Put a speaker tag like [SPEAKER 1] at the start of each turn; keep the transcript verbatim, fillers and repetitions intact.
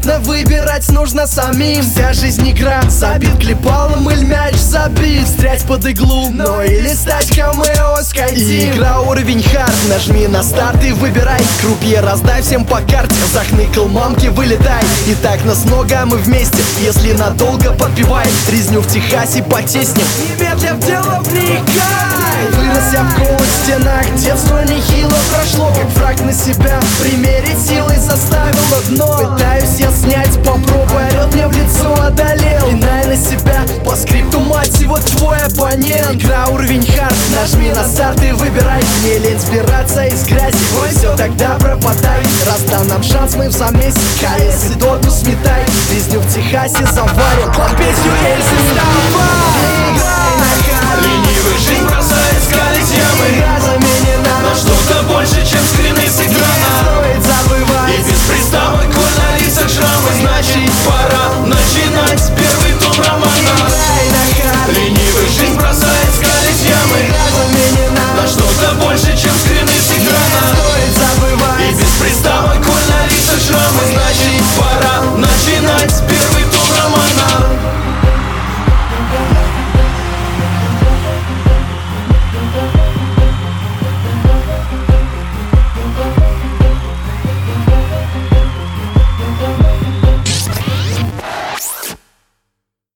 [SPEAKER 1] понятно, выбирать нужно самим. Вся жизнь игра, забит клепалом или мяч забит. Встрять под иглу, но или стать камео скайти. Игра уровень хард, нажми на старт и выбирай. Крупье раздай всем по карте, захныкал мамки, вылетай. И так нас много, а мы вместе, если надолго подпевай. Резню в Техасе потеснем, немедля в дело вникай. Вырос я в голых стенах, детство нехило прошло. Как враг на себя примерить силой заставил одно. Пытаюсь я снять, попробуй, орёт мне в лицо, одолел. Пинай на себя, по скрипту мать, и вот твой оппонент. Игра уровень хард, нажми на старт и выбирай. Не лень сбираться из грязи, ой, все тогда пропадай. Раз дан нам шанс, мы в замесе, КС и доту сметай. Резню в Техасе заварим, под песню Эльзы вставай. Играй на